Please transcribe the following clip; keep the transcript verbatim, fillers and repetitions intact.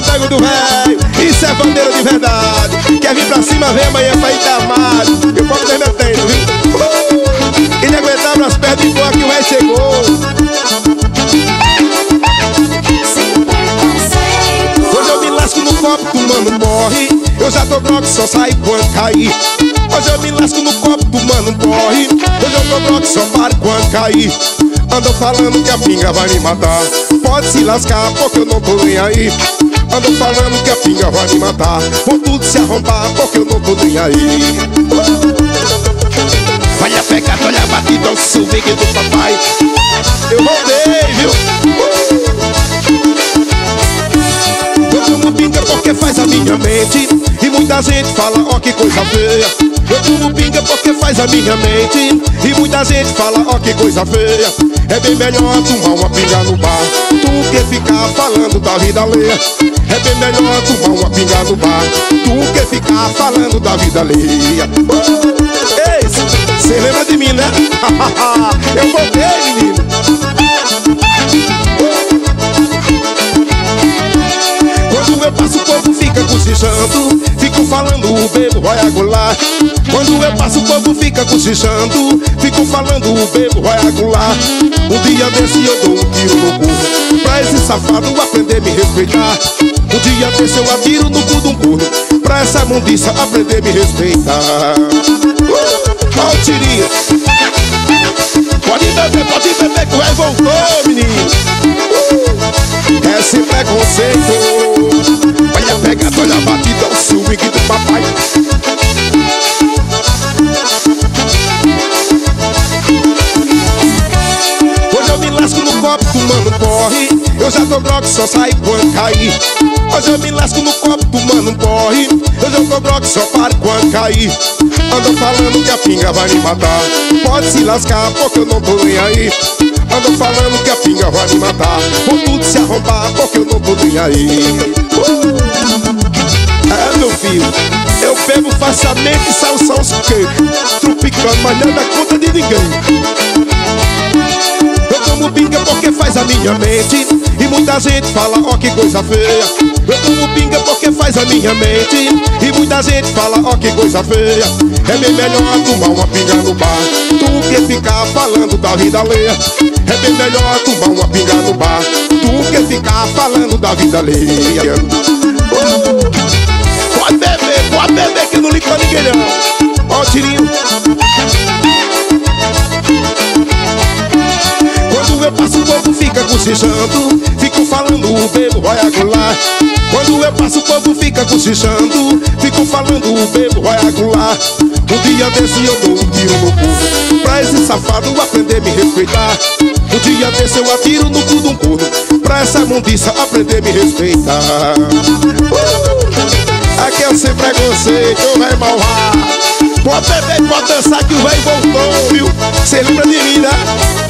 nego do velho, isso é bandeira de verdade. Quer vir pra cima, vem amanhã pra Itamar. Eu posso ter meu tempo, viu? E não aguentava as pernas de boa que o velho chegou. Hoje eu me lasco no copo do mano morre. Eu já tô grogue, só sai quando cair. Hoje eu me lasco no copo do mano morre. Hoje eu tô grogue, só paro quando cair. Andam falando que a pinga vai me matar. Pode se lascar porque eu não tô nem aí. Andam falando que a pinga vai me matar. Vou tudo se arrombar porque eu não tô nem aí. Olha pecado, olha batidão, swing do papai. Eu voltei, viu? Eu tomo pinga porque faz a minha mente. E muita gente fala, ó que coisa feia. Eu tomo pinga porque faz a minha mente. E muita gente fala, ó que coisa feia. É bem melhor tomar uma pinga no bar do que ficar falando da vida alheia. É bem melhor tomar uma pinga no bar do que ficar falando da vida alheia. Ei, cê lembra de mim, né? Eu voltei, menino. Quando eu passo o povo fica cochichando. Fico falando o bebo vai agular. Quando eu passo o povo fica cochichando. Fico falando o bebo vai agular. Um dia desse eu dou um tiro no cu pra esse safado aprender a me respeitar. Um dia desse eu atiro no cu de um corno pra essa mundiça aprender a me respeitar. Ó o tirinho. Pode beber, pode beber que o rei voltou, menino. É sem preconceito. Olha a pegada, olha a batida, o swing do papai. Hoje eu me lasco no copo do mano corre. Eu já tô grogue, só sai quando cair. Hoje eu me lasco no copo do mano corre. Eu já tô grogue, só paro quando cair. Andam falando que a pinga vai me matar. Pode se lascar porque eu não tô nem aí. Andam falando que a pinga vai me matar. Vou tudo se arrombar porque eu não tô nem aí. É, meu filho, eu bebo facilmente e saio só os queijos. Tropicando, mas não é da conta de ninguém. Eu tomo pinga porque faz a minha mente. E muita gente fala, ó que coisa feia. Eu tomo pinga porque faz a minha mente. E muita gente fala, ó que coisa feia. É bem melhor tomar uma pinga no bar do que ficar falando da vida alheia. É bem melhor tomar uma pinga no bar do que ficar falando da vida alheia. uh, Pode beber, pode beber que não liga pra ninguém não. Ó o tirinho. Quando eu passo o povo fica cochichando. Fico falando o bebo vai agular. Quando eu passo o povo fica cochichando. Fico falando o bebo vai agular. Um dia desse eu dou um tiro no cu pra esse safado aprender a me respeitar. Um dia desse eu atiro no cu de um corno pra essa mundiça aprender a me respeitar. uh! Aqui é o sem preconceito, o véi malvado. Pode beber, pode dançar que o véi voltou, viu? Cê lembra de mim, né?